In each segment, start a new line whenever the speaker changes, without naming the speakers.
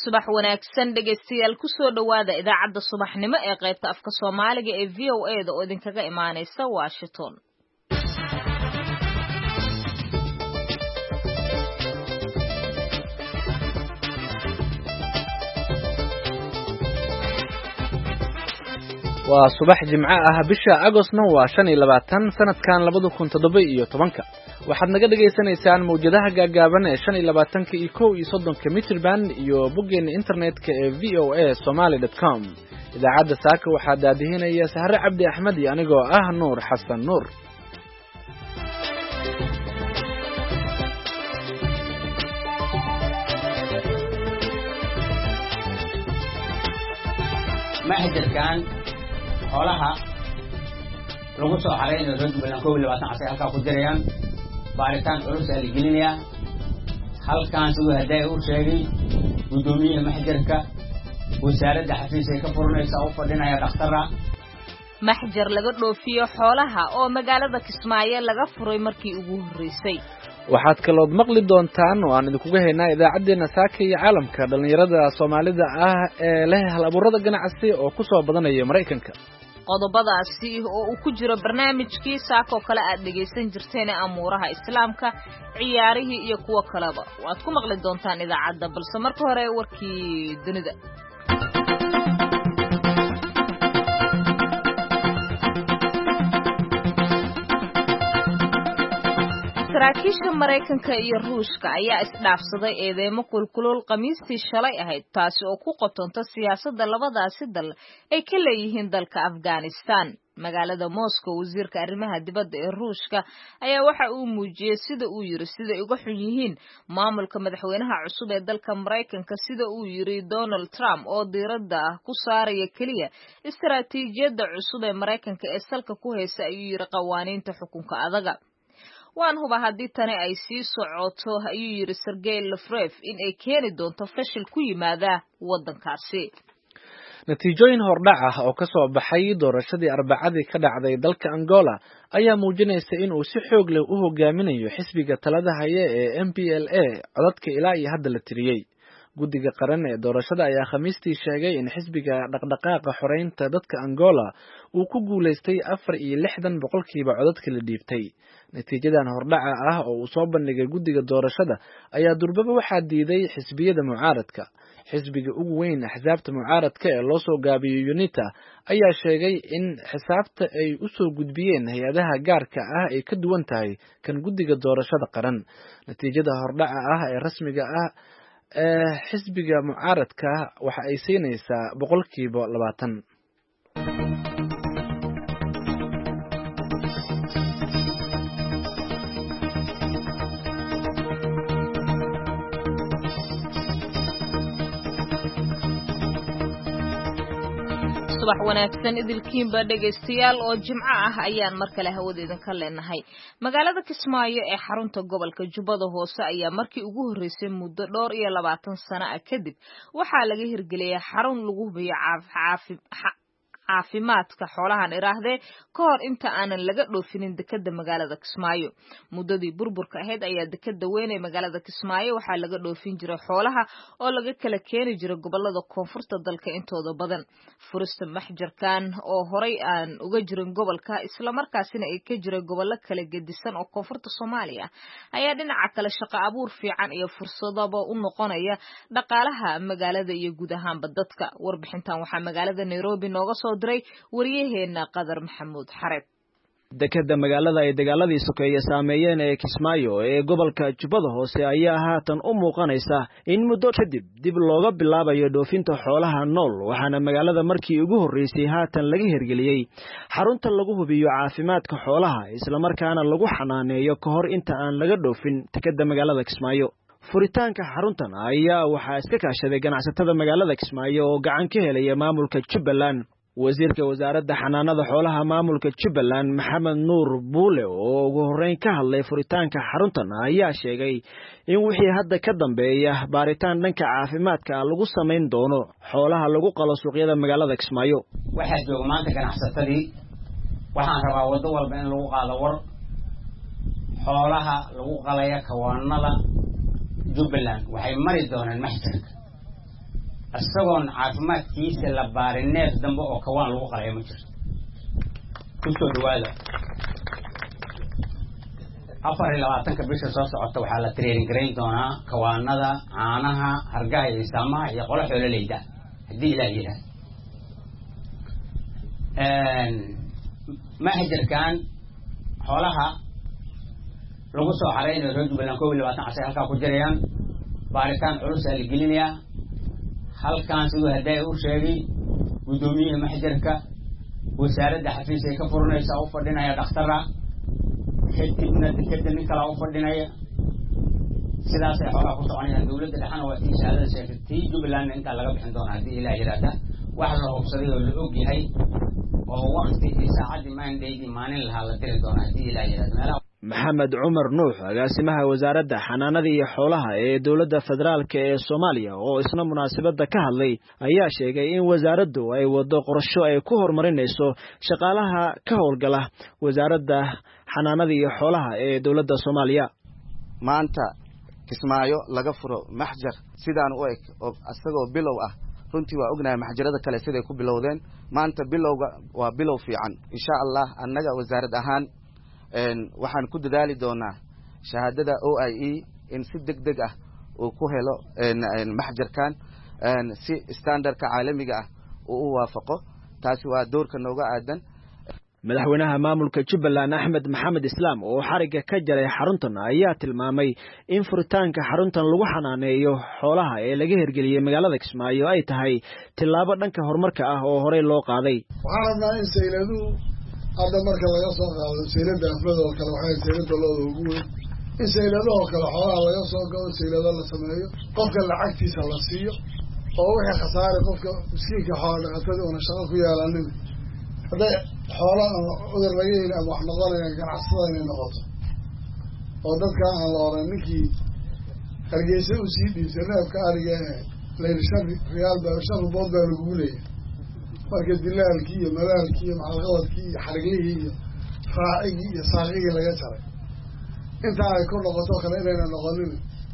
subax wanaagsan dhegeystayaal ku soo dhawaada idaacadda subaxnimo ee qaybta afka Soomaaliga ee VOA da oo idinkaga imaanaysa Washington.
waa subax jimco ah bisha Agoostna waa 25 sanadkan 2017 waxaad naga dhageysanaysaan mowjadaha gaagaaban ee 25 iyo 31 meter band iyo boggeena internetka ee voasomali.com idaacadda saaka waxaa daadihinaya Sahre Cabdi Axmed iyo anigoo ah Nuur Xasan Nuur
maxjarkan xoolaha lagu soo xareeyay rag badan 22 casay halka ku jirayaan baaritaan culus ay gelinayaan halkaan sidoo haday u sheegay gudoomiyaha maxjarka wasaaradda xafiiska ka furnaysa oo fadhinaya dhakhtarra
maxjar laga dhoofiyo xoolaha oo magaalada Kismaayo laga furay markii ugu horeysay
waxaad kalood maqli doontaan oo aan idinku haynaa idaacadeena saaka iyo caalamka dhalinyarada Soomaalida ah ee leh hal abuurada ganacsi oo ku soo badanaya Mareykanka
qodobadaasi oo uu ku jiro barnaamijkii saako kale aad dhageysan jirteen amuuraha islaamka ciyaarihii iyo kuwa kaleba waad ku maqli doontaan idaacadda balse marka hore warkii dunida saraakiisha Mareykanka iyo Ruushka ayaa isdhaafsaday eedeymo kulkulul Khamiistii shalay ahayd taasi oo ku qotonta siyaasadda labadaasi dal ay ka leeyihiin dalka Afghanistan magaalada Moscow wasiirka arrimaha dibadda ee Ruushka ayaa waxa uu muujiyay sida uga xun yihiin maamulka madaxweynaha cusub ee dalka Mareykanka sida uu yiri Donald Trump oo diiradda ku saaraya kaliya istaraatiijiyadda cusub ee Mareykanka ee salka ku haysa ayuu yiri qawaaniinta xukunka adaga waan huba haddii tani ay sii socoto ayuu yiri Sergey Lavrov in ay keeni doonto fashil ku yimaada waddankaasi
natiijooyin hordhac ah oo ka soo baxay doorashadii Arbacadii ka dhacday dalka Angola ayaa muujinaysa in uu si xoog leh u hogaaminayo xisbiga talada haya ee MPLA codadka ilaa iyo hadda la tiriyay guddiga qaran ee doorashada ayaa Khamiistii sheegay in xisbiga dhaqdhaqaaqa xoreynta dadka Angola uu ku guuleystay 64% codadka la dhiibtay natiijadan hordhaca ah oo uu soo bandhigay guddiga doorashada ayaa durbaba waxaa diiday xisbiyada mucaaradka xisbiga ugu weyn axsaabta mucaaradka ee loo soo gaabiyay UNITA ayaa sheegay in xisaabta ay u soo gudbiyeen hay'adaha gaarka ah ay ka duwan tahay kan guddiga doorashada qaran natiijada hordhaca ah ee rasmiga ah xisbiga mucaaradka waxa ay siinaysaa 20%.
subax wanaagsan idilkiinba dhageystayaal oo jimco ah ayaan mar kale hawadeedan ka leenahay magaalada Kismaayo ee xarunta gobolka Jubbada Hoose ayaa markii ugu horeysay muddo 20 sano ah kadib waxaa laga hirgeliyay xarun lagu hubiyo caafimaadka xoolahan iraahdee ka hor inta aanan laga dhoofinin dekada magaalada Kismaayo muddadii burburka ahayd ayaa dekada weyn ee magaalada Kismaayo waxaa laga dhoofin jiray xoolaha oo laga kala keeni jiray gobolada koonfurta dalka intooda badan furista maxjarkan oo horay aan uga jirin gobolka isla markaasina ay ka jiray gobollo kala gedisan oo koonfurta Soomaaliya ayaa dhinaca kale shaqo abuur fiican iyo fursadaba u noqonaya dhaqaalaha magaalada iyo guud ahaanba dadka warbixintan waxaa magaalada Nairobi nooga soo diray wariyaheena Qadar Maxamuud Xareed
dekada magaalada ay dagaaladii sokeeye saameeyeen ee Kismaayo ee gobolka Jubbada Hoose ayaa haatan u muuqanaysa in muddo kadib dib looga bilaabayo dhoofinta xoolaha nool waxaana magaalada markii ugu horeysay haatan laga hirgeliyay xarunta lagu hubiyo caafimaadka xoolaha isla markaana lagu xanaaneeyo ka hor inta aan laga dhoofin dekada magaalada Kismaayo furitaanka xaruntan ayaa waxaa iska kaashaday ganacsatada magaalada Kismaayo oo gacan ka helaya maamulka Jubbaland wasiirka wasaaradda xanaanada xoolaha maamulka Jubbaland Maxamed Nuur Buule oo ugu horeyn ka hadlay furitaanka xaruntan ayaa sheegay in wixii hadda ka dambeeya baaritaan dhanka caafimaadka lagu sameyn doono xoolaha lagu qalo suuqyada magaalada Kismaayo
waxa jooga maanta ganacsatadii waxaan rabaa wado walba in lagu qaado war xoolaha lagu qalaya kawaanada Jubbaland waxay mari doonaan maxjarka isagoon caafimaadkiisa la baarin neef dambe oo kawaan lagu qalay ma jirto kusoo dhawaada 24 bisha soo socota waxaa la training gareyn doonaa kawaanada caanaha hargaha iyo saamaha iyo qolo xoololeyda haddii ilaahay yiraahdo mahjarkan xoolaha lagu soo xareynayo reer Jubbaland 22 casay halkaa ku jirayaan baaritaan culus la gelinayaa halkaan sidoo haday u sheegay gudoomiyaha mahjarka wasaaradda xafiis ay ka furanaysa oo fadhinaya dhakhtarra kadibna dadka kala u fadhinaya sidaas ay xoolaha ku soconayaan dawladda dhaxana waa tii shahaadada sheegtay Jubbaland inta laga bixin doona haddii ilaahay yiraahdo wax la hubsaday oo la og yahay oo waqti iyo saacad maandaydi maalin laha la diri doona haddii ilaahay yiraahdo
maxamed cumar nuux agaasimaha wasaaradda xanaanada iyo xoolaha ee dawladda federaalka ee Soomaaliya oo isna munaasabada ka hadlay ayaa sheegay in wasaaraddu ay wado qorsho ay ku horumarinayso shaqaalaha ka howlgala wasaaradda xanaanada iyo xoolaha ee dawladda Soomaaliya
maanta Kismaayo laga furo maxjar sidaan u eg oo asagoo bilow ah runtii waa ognahay maxjarada kale siday ku bilowdeen maanta bilowga waa bilow fiican insha Allah annaga wasaarad ahaan waxaan ku dadaali doonaa shahaadada OIE in si degdeg ah uu ku helo maxjarkan si standardka caalamiga ah uu waafaqo taasi waa doorka nooga aadan
madaxweynaha maamulka Jubbaland Axmed Maxamed Islaam oo xariga ka jaray xaruntan ayaa tilmaamay in furitaanka xaruntan lagu xanaaneeyo xoolaha ee laga hirgeliyay magaalada Kismaayo ay tahay tilaabo dhanka horumarka ah oo hore loo qaaday
waxaan rabnaa in sayladu hadda marka laga soo qaado saylada aflada oo kale waxay saylada loo ugu weyn in sayladaha kale xoolaha laga soo gado saylada la sameeyo qofka lacagtiisa la siiyo oo wixii khasaare qofka miskiinka xoolo dhaqatada oo shaqo ku yeelanin haday xoolaha udur laga yeelay ama wax noqonaya ganacsatada inay noqoto oo dadka aan la oran ninkii hargeysa u sii dhiibsay neefka ariga leelishan riyaal baa shan bood baa lagu leeyahay marka dilaalkii iyo madaalkii iyo macalqabadkii iyo xariglihii iyo raacigii iyo saaqigii laga jaray intaa ay ku noqoto kale inayna noqonin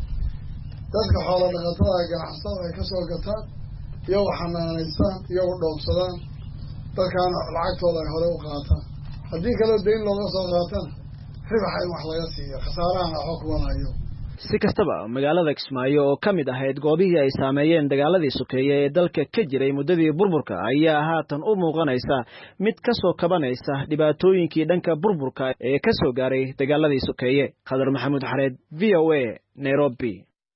dadka xoolo dhaqatada ganacsatada ay kasoo gataan iyagu xanaanaystaan iyagu dhoobsadaan dadkaana lacagtooda ay hore u qaataan haddii kaloo dayn looga soo qaatana ribaxa in wax laga siiyo khasaarahana waxba kuwanayo
si kastaba magaalada Kismaayo oo kamid ahayd goobihii ay saameeyeen dagaaladii sokeeye ee dalka ka jiray muddadii burburka ayaa haatan u muuqanaysa mid ka soo kabanaysa dhibaatooyinkii dhanka burburka ee ka soo gaaray dagaaladii sokeeye Khadar Maxamuud Xareed VOA Nairobi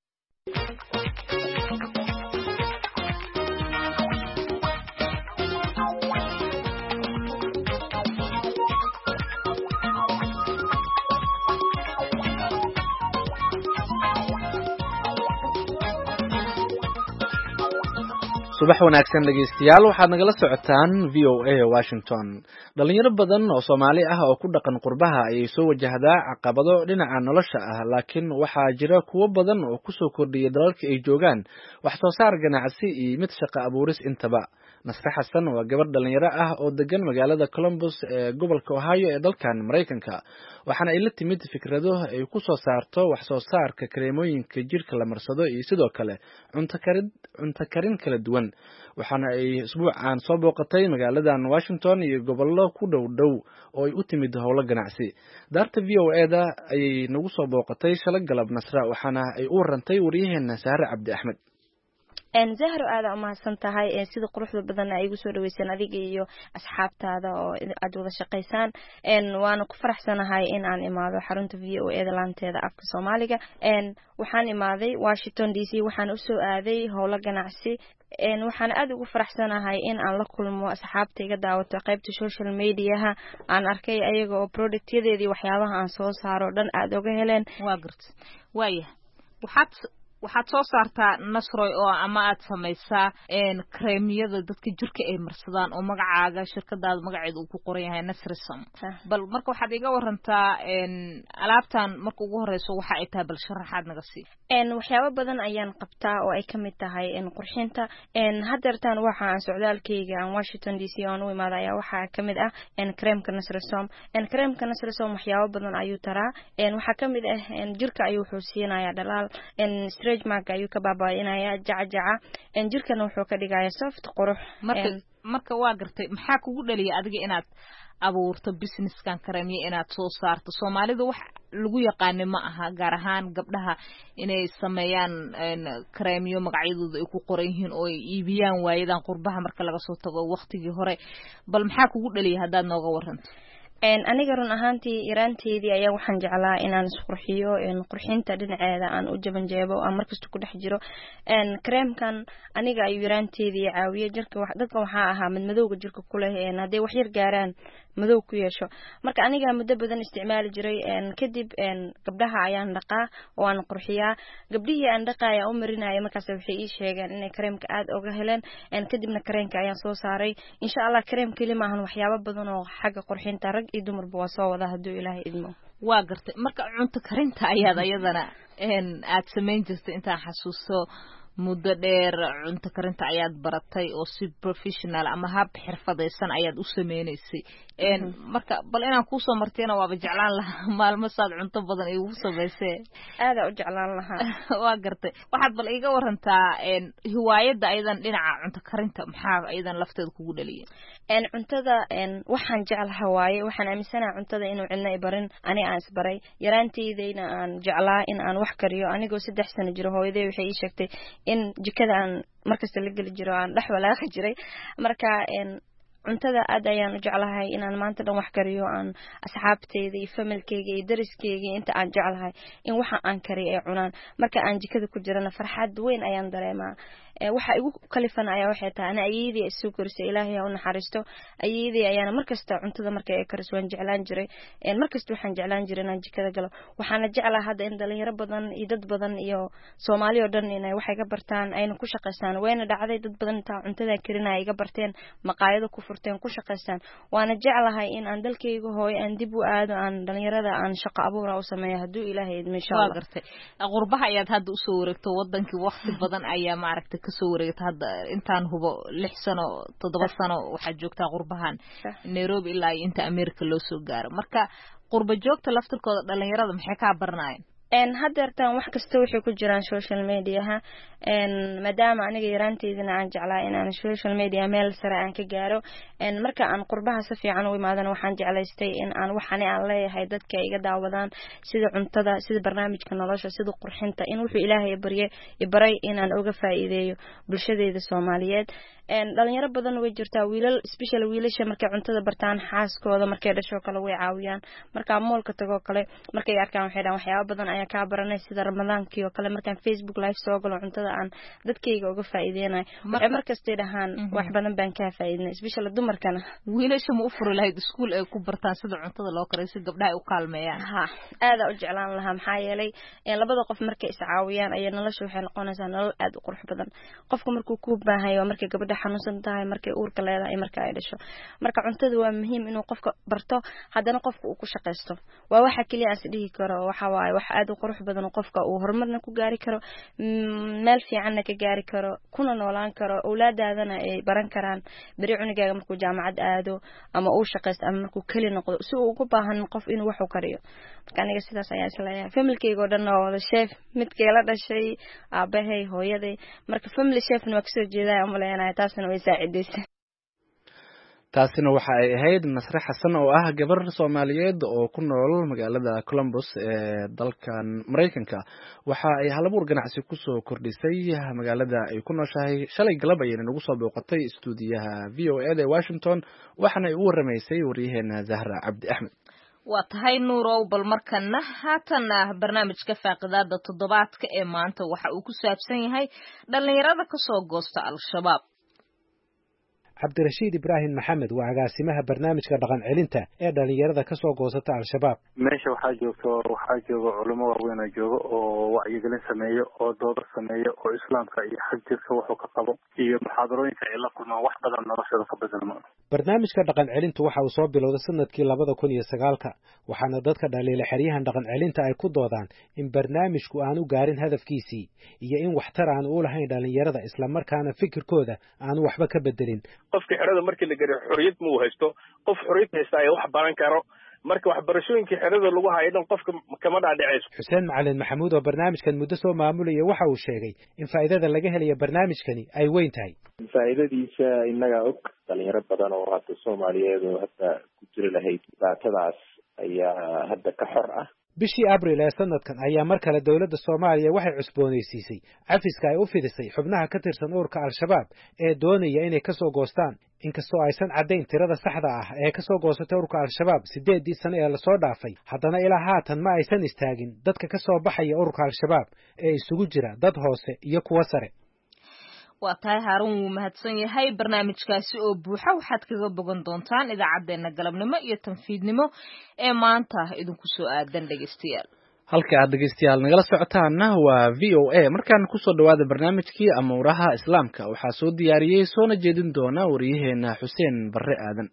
subax wanaagsan dhageystayaal waxaad nagala socotaan VOA Washington dhalinyaro badan oo Soomaali ah oo ku dhaqan qurbaha ayay soo wajahdaa caqabado dhinaca nolosha ah laakiin waxaa jira kuwo badan oo ku soo kordhiyay dalalka ay joogaan wax soo saar ganacsi iyo mid shaqo abuuris intaba Nasre Xasan waa gabar dhalinyaro ah oo degan magaalada Columbus ee gobolka Ohio ee dalkan Mareykanka waxaana ay la timid fikrado ay ku soo saarto wax soo saarka kareemooyinka jirka la marsado iyo sidoo kale cunto karin kala duwan waxaana ay isbuucan soo booqatay magaaladan Washington iyo gobollo ku dhow oo ay u timid howlo ganacsi daarta VOA-da ayay nagu soo booqatay shalay galab Nasra waxaana ay u warantay wariyaheena Sahre Cabdi Axmed
Zahro aad u mahadsan tahay sida quruxda badan ay igu soo dhaweysay adiga iyo asxaabtaada oo aad wada shaqeysaan waana ku faraxsanahay in aan imaado xarunta VOA-da laanteeda afka Soomaaliga waxaan imaaday Washington DC waxaan u soo aaday howlo ganacsi waxaan aad ugu faraxsanahay in aan la kulmo asxaabtayga daawato qaybta social media-ha aan arkay ayaga oo productyadeedii waxyaabaha aan soo saaro dhan aad uga heleen
waa gartay waaya waxaad soo saartaa Nasroy oo ama aad samaysaa kareemiyada dadka jirka ay marsadaan oo magacaaga shirkadaada magaceedu uu ku qoran yahay Nasrisom bal marka waxaad iga warantaa alaabtan marka ugu horeyso waxa ay tahay bal sharaxaad naga sii
waxyaabo badan ayaan qabtaa oo ay kamid tahay qurxinta hadeertan waxa aan socdaalkayga aan Washington DC aan u imaaday ayaa waxa kamid ah kareemka Nasrisom kareemka Nasrisom waxyaabo badan ayuu taraa waxa kamid ah jirka ayuu xusiinayaa dhalaal stretch mark ayuu ka baabaa'inaya jacajaca jirkana wuxuu ka dhigaya soft qurux
marka waa gartay maxaa kugu dhaliya adiga inaad abuurto businesskan kareemiya inaad soo saarto Soomaalida wax lagu yaqaan ma aha gaar ahaan gabdhaha inay sameeyaan kareemiyo magacyadooda ay ku qoran yihiin oo ay iibiyaan waayadan qurbaha marka laga soo tago waqtigii hore bal maxaa kugu dhaliya hadaad nooga waranto
aniga run ahaantii iraanteedii ayaa waxaan jeclaa inaan isqurxiyo qurxinta dhinaceeda aan u jaban jeebo aan markasta ku dhex jiro kareemkan aniga ayuu iraanteedii caawiye dadka waxaa ahaa madmadowga jirka ku leh haday wax yar gaaraan madow ku yeesho marka aniga muddo badan isticmaali jiray kadib gabdhaha ayaan dhaqaa oo aan qurxiyaa gabdhihii aan dhaqaaya u marinaya markaas waxay ii sheegeen inay kareemka aad uga heleen kadibna kareemka ayaan soo saaray insha Allah kareem kali ma ahan waxyaabo badan oo xagga qurxinta rag iyo dumarba waa soo wada haduu Ilaahay idmo
waa gartay marka cunto karinta ayaad ayadana aad sameyn jirtay inta xasuusto muddo dheer cunto karinta ayaad baratay oo si professional ama hab xirfadeysan ayaad u sameynaysay marka bal inaan ku soo martayna waaba jeclaan lahaa maalmo saad cunto badan ay ugu sameysay
aad u jeclaan lahaa
waa gartay waxaad bal iga warantaa hiwaayada aydan dhinaca cunto karinta maxaa aydan lafteeda kugu dhaliyay
cuntada waxaan jeclahay waaye waxaan aaminsanahay cuntada inuu cilna barin ani aan isbaray yaraanteedayna aan jeclaa in aan wax kariyo anigoo 3 sano jiro hooyaday waxay ii sheegtay in jikada aan markasta la gali jiro aan dhex walaaqi jiray marka cuntada aad ayaan u jeclahay inaan maanta dhan wax kariyo aan asxaabteyda iyo familkeyga iyo dariskeyga inta aan jeclahay in waxa aan kariyo ay cunaan marka aan jikada ku jirana farxad weyn ayaan dareemaa waxa igu kalifan ayaa waxay tahay ana ayeeyday soo korisay Ilaahay ha u naxariisto ayeeyday ayaana markasta cuntada markay ay kariso waan jeclaan jiray markasta waxaan jeclaan jiray inaan jikada galo waxaana jeclaa hadda in dhalinyaro badan iyo dad badan iyo Soomaali oo dhan inay wax iga bartaan ayna ku shaqeystaan wayna dhacday dad badan inta cuntada karinaya iga barteen maqaayado ku furteen ku shaqeystaan waana jeclahay in aan dalkayga hooyo aan dib u aado aan dhalinyarada aan shaqo abuur u sameeyo haduu Ilaahay idmo insha Allah
gartay qurbaha ayaad hadda u soo wareegto wadankii waqti badan ayaa ma aragtay kasoo wareegta hadda intaan hubo 6 sano 7 sano waxa joogtaa qurbahan Nairobi ilaa inta America loo soo gaaro marka qurba joogta laftirkooda dhalinyarada maxay ka barnaayeen
haddeertaan wax kasta waxay ku jiraan social media maadaama aniga yaraanteedina aan jeclaa inaan social media meel sare aan ka gaaro marka aan qurbaha si fiican u imaadana waxaan jeclaystay in aan waxani aan leeyahay dadka iga daawadaan sida cuntada sida barnaamijka nolosha sida qurxinta in wuxuu Ilaahay baray inaan uga faa'iideeyo bulshadeeda Soomaaliyeed dhalinyaro badan way jirtaa wiilal special wiilasha markay cuntada bartaan xaaskooda markay dhasho kale way caawiyaan marka moolka tago kale markay arkaan waxay dhahan waxyaabo badan ayaa ka baranay sida Ramadaankii oo kale markaan Facebook live soo galo cuntada aan dadkayga uga faa'iideynay markasta dhahan wax badan baan ka faa'iidnay special dumarkana
wiilasha ma u furi lahayd iskuul ay ku bartaan sida cuntada loo kariyo si gabdhaha ay u kaalmeeyaan
aad u jeclaan lahaa maxaa yeelay labada qof markay is caawiyaan ay nolosha waxay noqonaysaa nolol aad u qurux badan qofka markuu ku baahayo markay gabadha xanuunsan tahay markay uurka leedahay marka ay dhasho marka cuntada waa muhiim inuu qofka barto hadana qofka uu ku shaqeysto waa waxa kaliya aan dhihi karo waxa waaye wax aad u qurux badan qofka uu horumarna ku gaari karo meel fiicanna ka gaari karo kuna noolaan karo awlaadaadana ay baran karaan bari cunugaaga markuu jaamacad aado ama uu shaqeysto ama markuu kali noqdo si uu ugu baahan qof inuu wax u kariyo marka aniga sidaas ayaa isleeyahay familkayga oo dhan oo wada chef midkay la dhashay aabahay hooyaday marka family chefna waa kasoo jeedaa ama leenahay taasna way saacideysay
taasina waxa ay ahayd Nasre Xasan oo ah gabar Soomaaliyeed oo ku nool magaalada Columbus ee dalkan Mareykanka waxa ay halabuur ganacsi ku soo kordhisay magaalada ay ku nooshahay shalay galab ayayna nagu soo booqatay stuudiyaha VOA ee Washington waxana ay u waramaysay wariyaheena Zahra Cabdi Axmed
waa tahay Nuurow bal markana haatana barnaamijka faaqidaada toddobaadka ee maanta waxa uu ku saabsan yahay dhalinyarada ka soo goosta Al-Shabaab
cabdirashiid ibraahim maxamed waa agaasimaha barnaamijka dhaqan celinta ee dhalinyarada ka soo goosata al-shabaab
meesha waxaa jooga culimo waaweyn oo jooga oo wacyigelin sameeyo oo doodar sameeyo oo islaamka iyo xag jirka wuxuu ka qabo iyo muxaadarooyinka ay la kulmaan wax badan noloshooda ka bedelma
barnaamijka dhaqan celintu waxa uu soo bilowday sanadkii 2009 waxaana dadka dhaliila xeryahan dhaqan celinta ay ku doodaan in barnaamijku aanu gaarin hadafkiisii iyo in waxtar aan u lahayn dhalinyarada isla markaana fikirkooda aanu waxba ka bedelin
qofka xerada markii la gariyo xorriyad ma uu haysto qof xorriyad haysta ay wax baran karo marka waxbarashooyinkii xerada lagu hayo dhan qofka kama dhaadhicayso.
xuseen macalin maxamuud oo barnaamijkan muddo soo maamulaya waxa uu sheegay in faa'iidada laga helayo barnaamijkani ay weyn tahay.
faa'iidadiisa innagaa og dhalinyaro badan oo hadda Soomaaliyeed oo hadda ku jiri lahayd dhibaatadaas ayaa hadda ka xor ah.
bishii abriil ee sanadkan ayaa mar kale dowladda Soomaaliya waxay cusboonaysiisay cafiska ay u fidisay xubnaha ka tirsan ururka Al-Shabaab ee doonaya inay ka soo goostaan inkastoo aysan caddayn tirada saxda ah ee ka soo goosatay ururka Al-Shabaab 8 sano ee la soo dhaafay haddana ilaa haatan ma aysan istaagin dadka ka soo baxaya ururka Al-Shabaab ee isugu jira dad hoose iyo kuwa sare.
waa tahay Haarun wuu mahadsan yahay barnaamijkaasi oo buuxa waxaad kaga bogan doontaan idaacadeena galabnimo iyo tanfiidnimo ee maanta idinku soo aadan dhageystayaal.
halka aad dhageystayaal nagala socotaana waa VOA markaan ku soo dhawaada barnaamijkii amuuraha islaamka waxaa soo diyaariyay soona jeedin doona wariyaheena Xuseen Barre Aadan.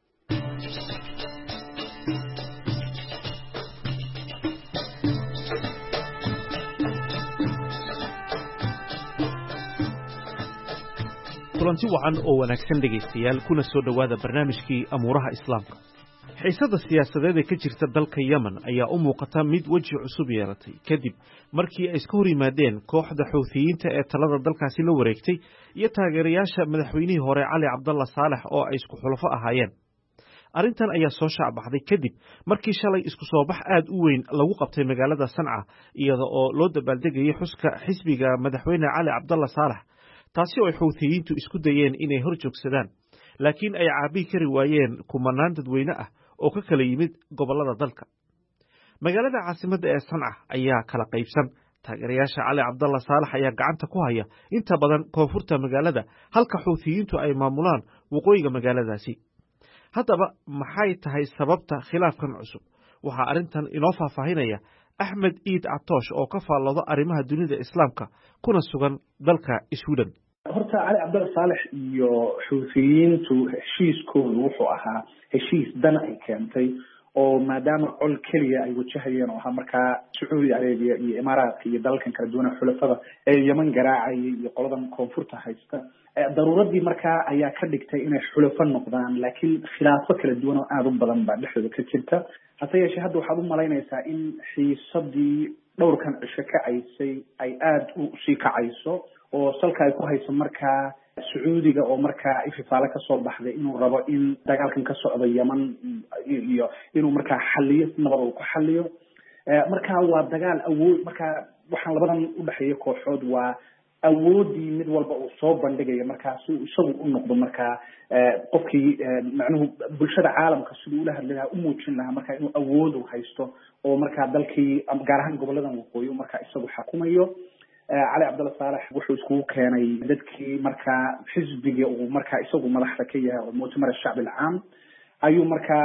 kulanti wacan oo wanaagsan dhegaystayaal kuna soo dhawaada barnaamijkii amuuraha islaamka. xiisada siyaasadeed ee ka jirta dalka Yemen ayaa u muuqata mid waji cusub yeelatay kadib markii ay iska hor yimaadeen kooxda Xuuthiyiinta ee talada dalkaasi la wareegtay iyo taageerayaasha madaxweynihii hore Cali Cabdalla Saalex oo ay isku xulafo ahaayeen. arrintan ayaa soo shaabaxday kadib markii shalay isku soo bax aad u weyn lagu qabtay magaalada Sanca iyada oo loo dabaaldegayay xuska xisbiga madaxweyne Cali Cabdalla Saalex taasi oo ay Xuuthiyiintu isku dayeen inay hor joogsadaan laakiin ay caabi kari waayeen kumanaan dadweyne ah oo ka kala yimid gobolada dalka. magaalada caasimadda ee Sanca ayaa kala qaybsan taageerayaasha Cali Cabdalla Saalex ayaa gacanta ku haya inta badan koonfurta magaalada halka Xuuthiyiintu ay maamulaan waqooyiga magaaladaasi. haddaba maxay tahay sababta khilaafkan cusub waxaa arrintan inoo faahfaahinaya Axmed Iid Catoosh oo ka faallooda arrimaha dunida islaamka kuna sugan dalka Sweden.
horta Cali Cabdalla Saalex iyo Xuuthiyiintu heshiiskoodu wuxuu ahaa heshiis dan ay keentay oo maadaama col keliya ay wajahayeen oo ahaa markaa Sacuudi Arabia iyo Imaaraadka iyo dalkan kala duwan xulafada ee Yemen garaacay iyo qoladan koonfurta haysta daruuradii markaa ayaa ka dhigtay inay xulafo noqdaan laakiin khilaafo kala duwan oo aad u badan baa dhexdooda ka jirta. hase yeeshee hadda waxaad u malaynaysaa in xiisadii dhowrkan cisho kacaysay ay aad u sii kacayso oo salka ay ku hayso markaa Sacuudiga oo markaa ififaale ka soo baxday inuu rabo in dagaalkan ka socdo Yemen iyo inuu markaa xalliyo nabad uu ku xalliyo. markaa waa dagaal awood markaa waxaan labadan u dhaxeeya kooxood waa awoodii mid walba uu soo bandhigayo markaas uu isagu u noqdo markaa qofkii macnuhu bulshada caalamka siduu ula hadli lahaa u muujin lahaa markaa inuu awood u haysto oo markaa dalkii gaar ahaan goboladan waqooyi markaa isagu xukumayo. Cali Cabdalla Saalex wuxuu isku keenay dadkii markaa xisbiga uu markaa isagu madaxda ka yahay oo mu'tamar shacbi caam ayuu markaa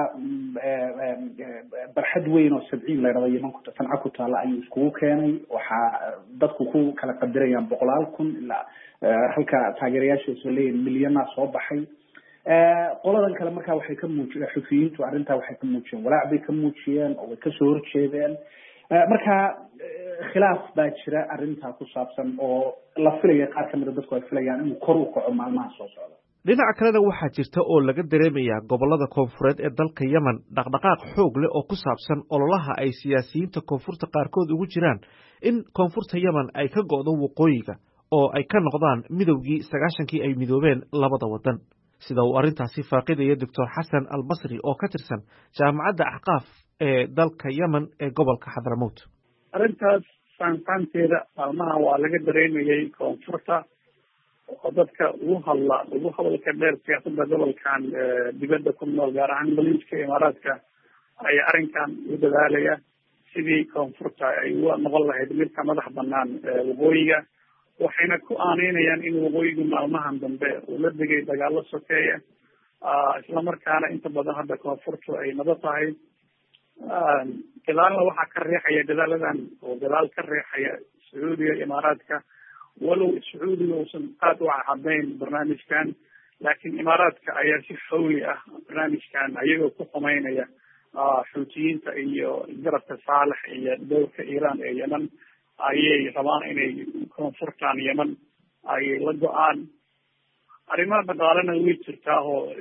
barxad weyn oo 70 la yiraahdo Yemen ku Sanca ku taala ayuu isku keenay waxa dadku ku kala qadirayaan 100,000 ilaa halka taageerayaashiisu leeyahay milyan soo baxay. qoladan kale markaa waxay ka muujiyeen Xuuthiyiintu arrinta waxay ka muujiyeen walaac bay ka muujiyeen oo way ka soo horjeedeen. markaa khilaaf baa jira arrinta ku saabsan oo la filayo qaar kamid ah dadku ay filayaan inuu kor u kaco maalmaha soo socda.
dhinaca kalena waxaa jirta oo laga dareemayaa gobolada koonfureed ee dalka Yemen dhaqdhaqaaq xoog leh oo ku saabsan ololaha ay siyaasiyiinta koonfurta qaarkood ugu jiraan in koonfurta Yemen ay ka go'do waqooyiga oo ay ka noqdaan midowgii 90kii ay midoobeen labada wadan. sida uu arrintaasi faaqidaya Dr. Xasan Al-Basri oo ka tirsan jaamacadda Ahqaaf ee dalka Yemen ee gobolka Hadramaut.
arrintaas faanfaanteeda maalmaha waa laga dareemayay koonfurta oo dadka ugu hadalka dheer siyaasadda gobolkan dibadda ku nool gaar ahaan maliiska Imaaraadka ayaa arrinkan u dadaalaya sidii koonfurta ay u noqon lahayd mid ka madax bannaan waqooyiga waxayna ku aaneynayaan in waqooyigu maalmahan dambe uu la degay dagaallo sokeeya isla markaana inta badan hadda koonfurtu ay nabad tahay. gadaalna waxaa ka riixaya dadaaladan oo gadaal ka riixaya Sacuudiga Imaaraadka walow Sacuudiga uusan aad u caddayn barnaamijkan laakiin Imaaraadka ayaa si xawli ah barnaamijkan ayagoo ku xumeynaya Xuuthiyiinta iyo garabka Saalex iyo dowladda Iiraan ee Yemen ayay rabaan inay koonfurtan Yemen ay la go'aan. arrimaha dhaqaalena way jirtaa oo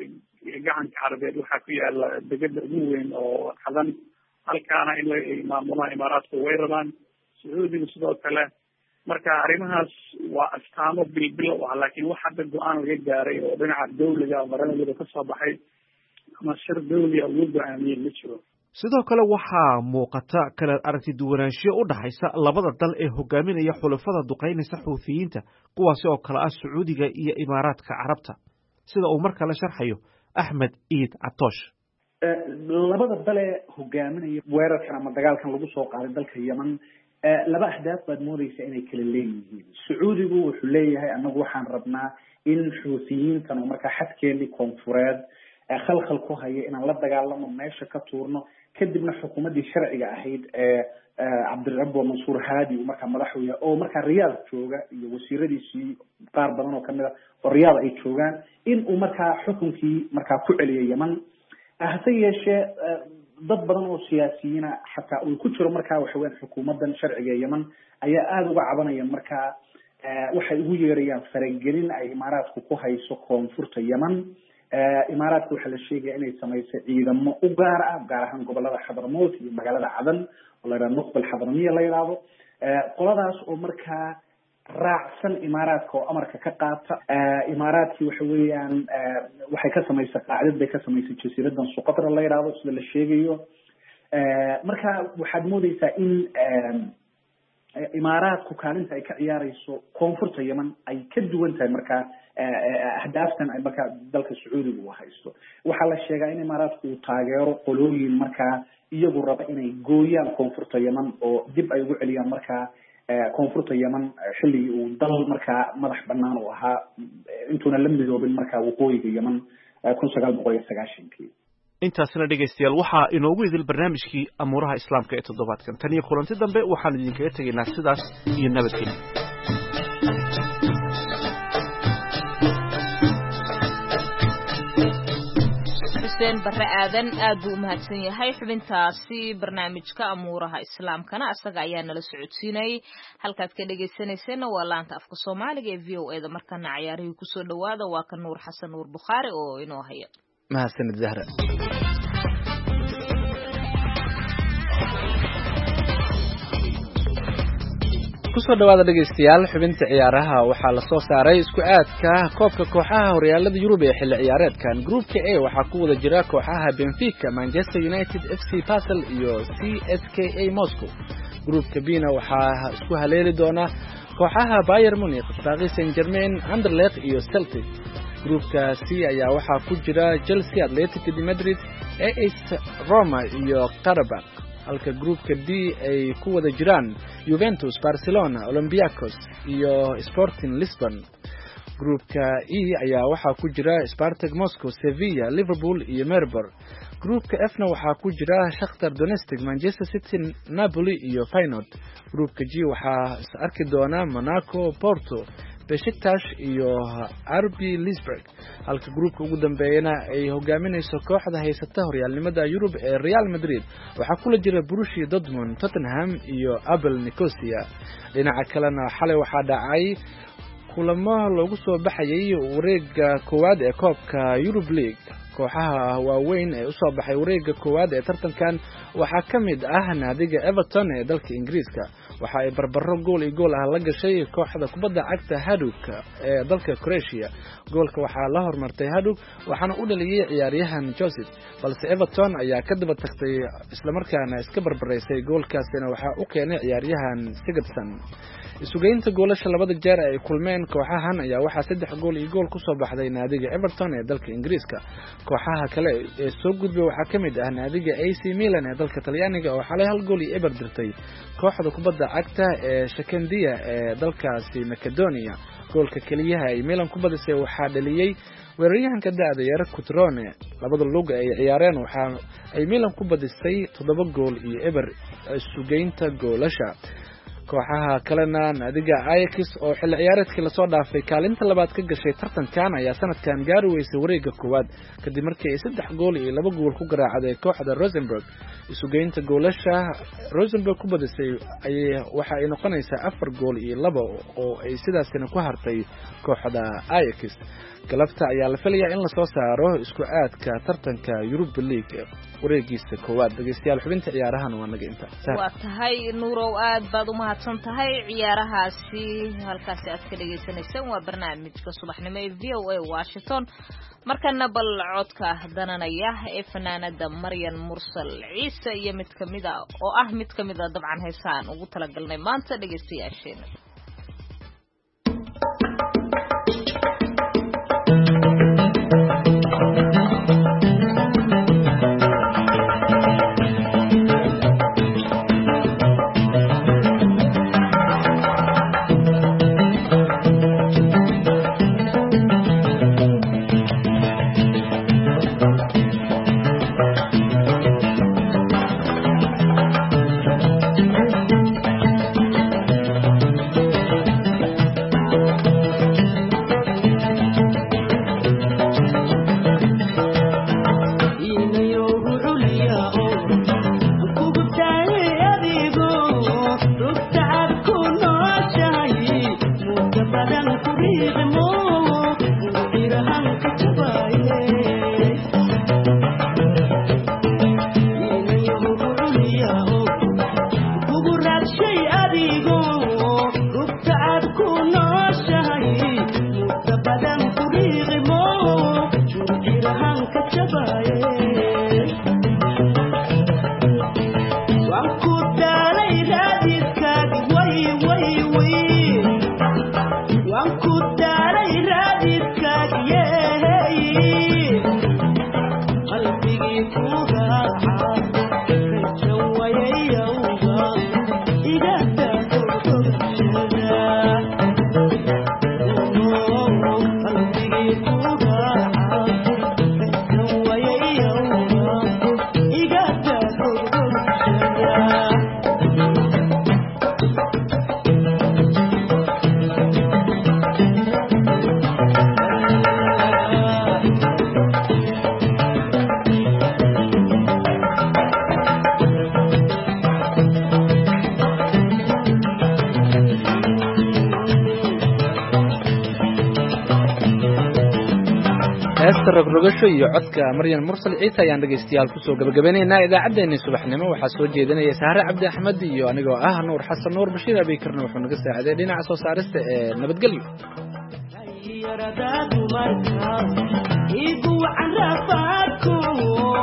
gacanka carabeed waxaa ku yaala degada ugu weyn oo cadan halkaana in la maamulaha imaaraadku way rabaan sacuudiga sidoo kale marka arrimahaas waa astaamo bilbilow ah laakiin wax hadda go-aan laga gaaray oo dhinaca dawliga maranayada ka soo baxay ama shir dawliga lagu go-aamiyey ma jiro
sidoo kale waxaa muuqata kala aragti duwanaanshiyo u dhaxaysa labada dal ee hogaaminaya xulafada duqaynaysa xuuthiyiinta kuwaasi oo kale ah sacuudiga iyo imaaraadka carabta sida uu mar kale sharxayo axmed iid catoosh
labada dale hogaaminaya weerarkan ama dagaalkan lagu soo qaaday dalka yemen laba ahdaaf baad moodeysa inay kala leeyihiin sacuudigu wuxuu leeyahay anagu waxaan rabnaa in xuuthiyiintan oo markaa xadkeenii koonfureed khalkhal ku haya inaan la dagaalamo meesha ka tuurno kadibna xukuumaddii sharciga ahayd ee cabdirabbo mansuur haadi uu markaa madax u yahay oo markaa riyaad jooga iyo wasiiradiisii qaar badan oo kamid a oo riyaad ay joogaan in uu markaa xukunkii markaa ku celiyo yemen hase yeeshee dad badan oo siyaasiyiina xataa uu ku jiro markaa waxa weyan xukuumaddan sharciga ee yemen ayaa aada uga cabanaya markaa waxay ugu yeerayaan faragelin ay imaaraadku ku hayso koonfurta yemen imaaraadka waxaa la sheegaya inay samaysay ciidamo u gaar ah gaar ahaan gobolada xadramout iyo magaalada cadan oo la yidhahdo nuqbal xadramiya la yidhaahdo qoladaas oo markaa raacsan imaaraadka oo amarka ka qaata imaaraadkii waxa weeyaan waxay ka samaysay qaacdad bay ka samaysay jasiiradan suqatra la yidhaahdo sida la sheegayo marka waxaad moodeysaa in imaaraadku kaalinta ay ka ciyaareyso koonfurta yemen ay ka duwan tahay markaa ahdaaftan ay markaa dalka sacuudiga uu haysto waxaa la sheegaa in imaaraadku uu taageero qolooyin markaa iyagu raba inay gooyaan koonfurta yemen oo dib ay ugu celiyaan markaa koonfurta yemen xilligii uu dal markaa madax banaan u ahaa intuuna la midoobin markaa waqooyiga yemen 1990
intaasina dhegaystayaal waxaa inoogu idil barnaamijkii amuuraha islaamka ee toddobaadkan tan iyo kulanti dambe waxaan idinkaga tegaynaa sidaas iyo nabadgelyo
xuseen barre aadan aad buu u mahadsan yahay xubintaasi barnaamijka amuuraha islaamkana asaga ayaa nala socodsiinayay halkaad ka dhegaysanayseena waa laanta afka soomaaliga ee v o eda markana cayaarihii kusoo dhawaada waa ka nuur xasan nuur bukhaari oo inoo haya
mahadsanid zahra kusoo dhawaada dhegaystayaal xubinta ciyaaraha waxaa la soo saaray isku aadka koobka kooxaha horyaalada yurub ee xilli ciyaareedkan groupka A waxaa ku wada jira kooxaha Benfica, Manchester United, FC Basel iyo CSKA Moscow. groupka B na waxaa isku haleeli doona kooxaha Bayern Munich, Paris Saint-Germain, Anderlecht iyo Celtic. groupka C ayaa waxaa ku jira Chelsea, Atletico de Madrid, AS Roma iyo Qarabakh. halka groupka D ay ku wada jiraan Juventus, Barcelona, Olympiacos iyo Sporting Lisbon. groupka E ayaa waxaa ku jira Spartak Moscow, Sevilla, Liverpool iyo Maribor. groupka F na waxaa ku jira Shakhtar Donetsk, Manchester City, Napoli iyo Feyenoord. groupka G waxaa is arki doona Monaco, Porto, Besiktas iyo RB Leipzig. halka groupka ugu dambeeyana ay hogaaminayso kooxda haysata horyaalnimada Yurub ee Real Madrid waxaa kula jira Borussia Dortmund, Tottenham iyo Abel Nicosia. dhinaca kalena xalay waxaa dhacay kulamo lagu soo baxayay wareegga koowaad ee koobka Europe League. kooxaha waaweyn ee u soo baxay wareegga koowaad ee tartankan waxaa ka mid ah naadiga Everton ee dalka Ingiriiska. waxa ay barbaro gool iyo gool ah la gashay kooxda kubadda cagta Hajduk ee dalka Croatia. goolka waxaa la hormartay Hajduk waxaana u dhaliyay ciyaaryahan Joseph, balse Everton ayaa ka daba tagtay isla markaana iska barbaraysay goolkaasina waxaa u keenay ciyaaryahan Sigurdsson. isugeynta goolasha labada jeer ay kulmeen kooxahan ayaa waxaa 3 gool iyo gool ku soo baxday naadiga Everton ee dalka Ingiriiska. kooxaha kale ee soo gudbay waxaa ka mid ah naadiga AC Milan ee dalka Talyaaniga oo xalay 1 gool iyo eber dirtay kooxda kubadda cagta ee Shakhtar ee dalkaasi Macedonia. goolka kaliyaha ay Milan ku badisay waxaa dhaliyay weeraryahanka da'da yar Cutrone. labada lug ay ciyaareen waxa ay Milan ku badisay 7 gool iyo eber isugeynta goolasha. kooxaha kalena naadiga Ajax oo xilli ciyaareedkii lasoo dhaafay kaalinta labaad ka gashay tartankan ayaa sanadkan gaari weysay wareegga koowaad kadib markii ay 3 gool iyo 2 gool ku garaacday kooxda Rosenborg. isugeynta goolasha Rosenborg ku badisay waxa ay noqonaysaa 4 gool iyo 2 oo ay sidaasina ku hartay kooxda Ajax. galabta ayaa la filayaa in la soo saaro isku aadka tartanka Europa League wareegiisa koowaad. dhageystayaal xubinta ciyaarahan waa naga inta.
waa tahay Nuurow aad baad u mahadsan tahay ciyaarahaasi halkaas aad ka dhageysanaysaan waa barnaamijka subaxnimo ee VOA Washington. markana bal codka dananaya ee fanaanada Maryan Mursal Ciise iyo mid kamida oo ah mid kamida dabcan heesaan ugu talagalnay maanta dhageystayaasheena.
rogrogasho iyo codka Maryan Mursal Ciise ayaan dhageystayaal ku soo gabagabeynayna idaacadeena subaxnimo. waxaa soo jeedinaya Sahre Cabdi Axmed iyo anigoo ah Nuur Xasan Nuur Bashiir Abiikarna wuxuu naga saaciday dhinaca soo saarista ee nabadgelyo.